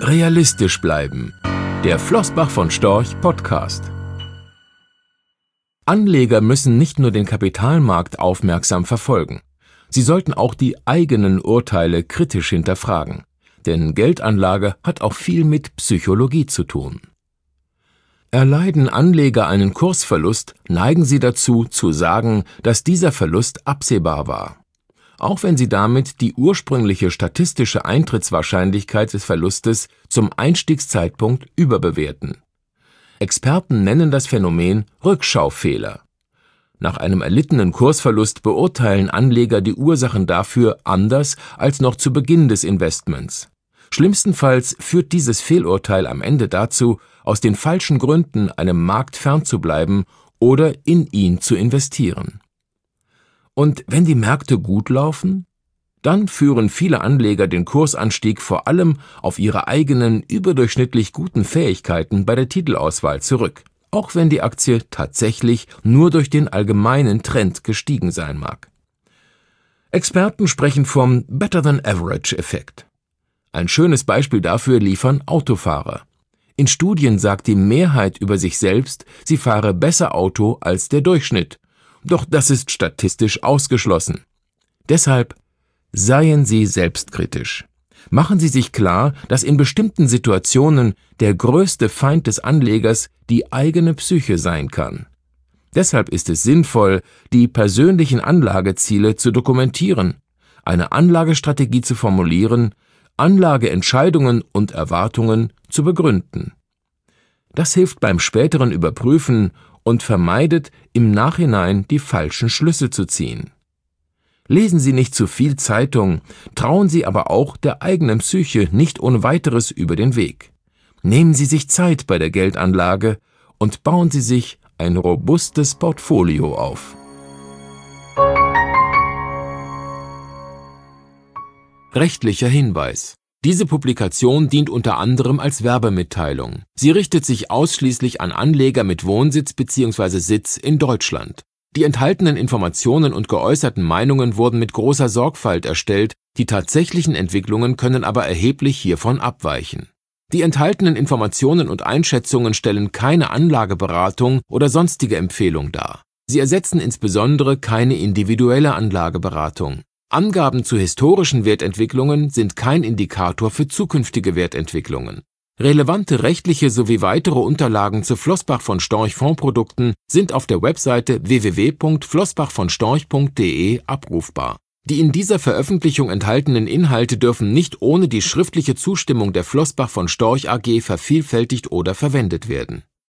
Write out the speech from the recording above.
Realistisch bleiben. Der Flossbach von Storch Podcast. Anleger müssen nicht nur den Kapitalmarkt aufmerksam verfolgen. Sie sollten auch die eigenen Urteile kritisch hinterfragen. Denn Geldanlage hat auch viel mit Psychologie zu tun. Erleiden Anleger einen Kursverlust, neigen sie dazu, zu sagen, dass dieser Verlust absehbar war. Auch wenn sie damit die ursprüngliche statistische Eintrittswahrscheinlichkeit des Verlustes zum Einstiegszeitpunkt überbewerten. Experten nennen das Phänomen Rückschaufehler. Nach einem erlittenen Kursverlust beurteilen Anleger die Ursachen dafür anders als noch zu Beginn des Investments. Schlimmstenfalls führt dieses Fehlurteil am Ende dazu, aus den falschen Gründen einem Markt fernzubleiben oder in ihn zu investieren. Und wenn die Märkte gut laufen? Dann führen viele Anleger den Kursanstieg vor allem auf ihre eigenen überdurchschnittlich guten Fähigkeiten bei der Titelauswahl zurück, auch wenn die Aktie tatsächlich nur durch den allgemeinen Trend gestiegen sein mag. Experten sprechen vom Better-than-Average-Effekt. Ein schönes Beispiel dafür liefern Autofahrer. In Studien sagt die Mehrheit über sich selbst, sie fahre besser Auto als der Durchschnitt. Doch das ist statistisch ausgeschlossen. Deshalb seien Sie selbstkritisch. Machen Sie sich klar, dass in bestimmten Situationen der größte Feind des Anlegers die eigene Psyche sein kann. Deshalb ist es sinnvoll, die persönlichen Anlageziele zu dokumentieren, eine Anlagestrategie zu formulieren, Anlageentscheidungen und Erwartungen zu begründen. Das hilft beim späteren Überprüfen und vermeidet, im Nachhinein die falschen Schlüsse zu ziehen. Lesen Sie nicht zu viel Zeitung, trauen Sie aber auch der eigenen Psyche nicht ohne weiteres über den Weg. Nehmen Sie sich Zeit bei der Geldanlage und bauen Sie sich ein robustes Portfolio auf. Rechtlicher Hinweis. Diese Publikation dient unter anderem als Werbemitteilung. Sie richtet sich ausschließlich an Anleger mit Wohnsitz bzw. Sitz in Deutschland. Die enthaltenen Informationen und geäußerten Meinungen wurden mit großer Sorgfalt erstellt, die tatsächlichen Entwicklungen können aber erheblich hiervon abweichen. Die enthaltenen Informationen und Einschätzungen stellen keine Anlageberatung oder sonstige Empfehlung dar. Sie ersetzen insbesondere keine individuelle Anlageberatung. Angaben zu historischen Wertentwicklungen sind kein Indikator für zukünftige Wertentwicklungen. Relevante rechtliche sowie weitere Unterlagen zu Flossbach von Storch Fondsprodukten sind auf der Webseite www.flossbachvonstorch.de abrufbar. Die in dieser Veröffentlichung enthaltenen Inhalte dürfen nicht ohne die schriftliche Zustimmung der Flossbach von Storch AG vervielfältigt oder verwendet werden.